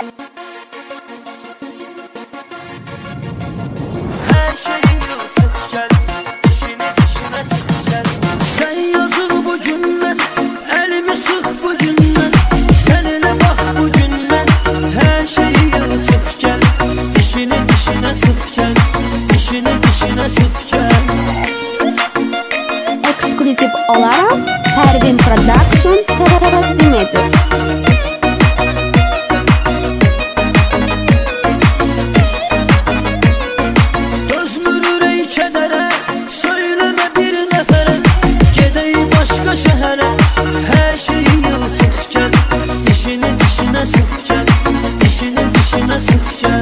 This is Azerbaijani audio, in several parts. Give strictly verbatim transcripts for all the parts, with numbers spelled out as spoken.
Ekskluziv olarak Pervin Production təqdim edir. Dözmür ey kədərə, söyləmə bir nəfərə, gedək başqa şəhərə, hər şeyi yığ çıx gəl, dişini dişinə sıx gəl, dişini dişinə sıx gəl.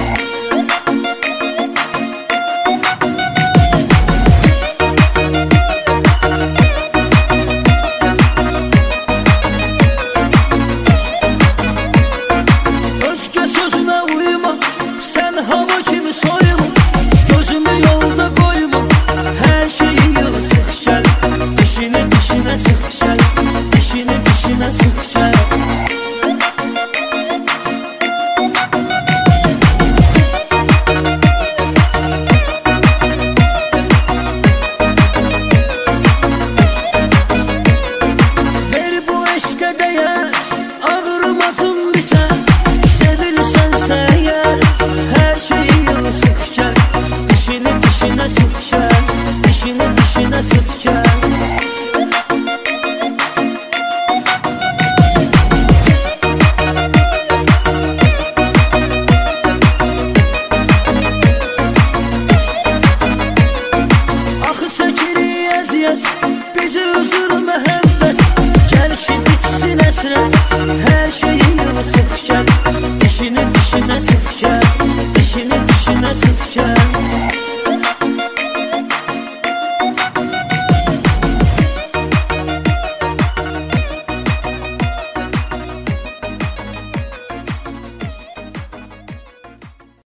Bizi üzür məhəbbət, gəl ki bitsin əsrət, hər şeyi yığ çıx gəl, dişini dişinə sıx gəl, dişini dişinə sıx gəl.